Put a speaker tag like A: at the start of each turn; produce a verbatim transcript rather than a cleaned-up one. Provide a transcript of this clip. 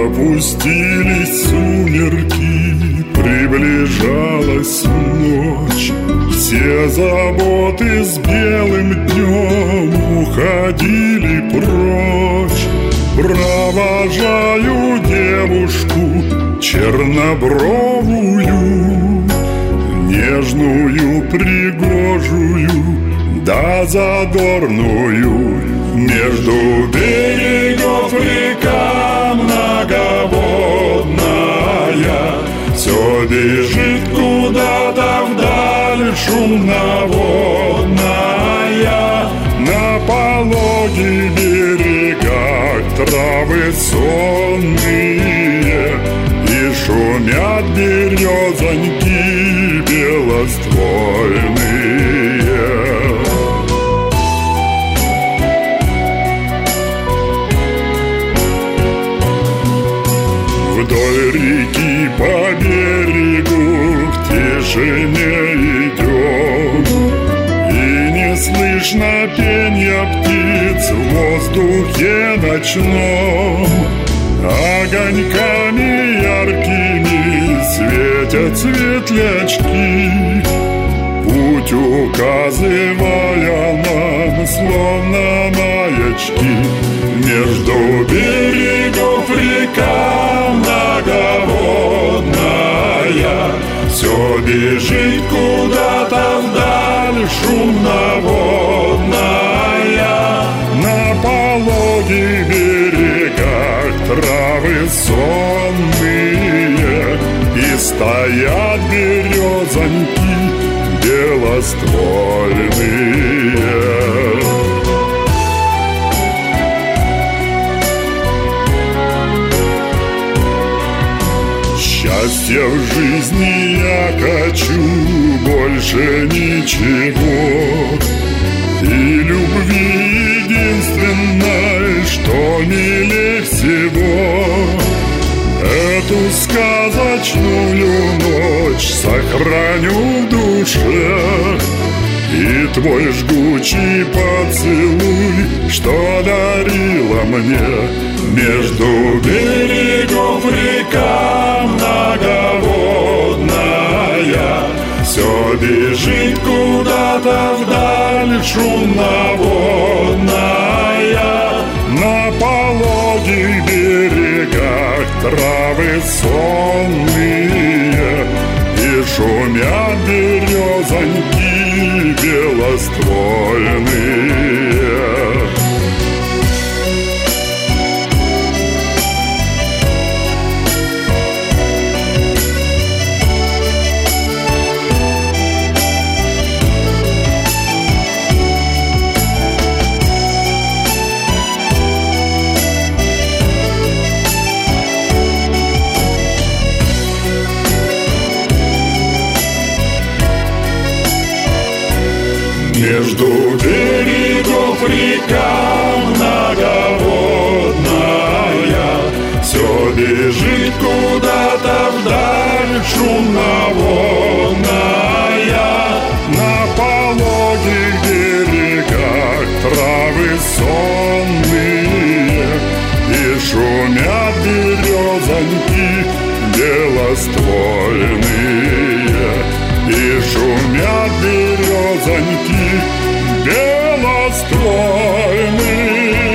A: Опустились сумерки, приближалась ночь. Все заботы с белым днем уходили прочь. Провожаю девушку чернобровую, нежную, пригожую, да задорную. Между берегов река многоводная, все бежит куда-то вдаль шумноводная. На пологих берегах травы сонные, и шумят березоньки белоствольные. Вдоль реки по берегу в тишине идем, и не слышно пенья птиц в воздухе ночном. Огоньками яркими светят светлячки, путь указывая нам, словно маячки. Между берегов река многоводная, все бежит куда-то вдаль шумноводная. На пологих берегах травы сонные, и стоят березоньки белоствольные. Счастья в жизни я хочу больше ничего, и любви единственной, что милее всего. Эту сказочную ночь сохраню в душе, и твой жгучий поцелуй, что дарила мне. Между берегов река многоводная, все бежит куда-то вдаль шумноводная. На пологих берегах травы сонные, и шумят березоньки белоствольные. Между берегов река многоводная, все бежит куда-то вдаль шумноводная. На пологих берегах травы сонные, и шумят березоньки белоствольные, и шумят березоньки белоствольные.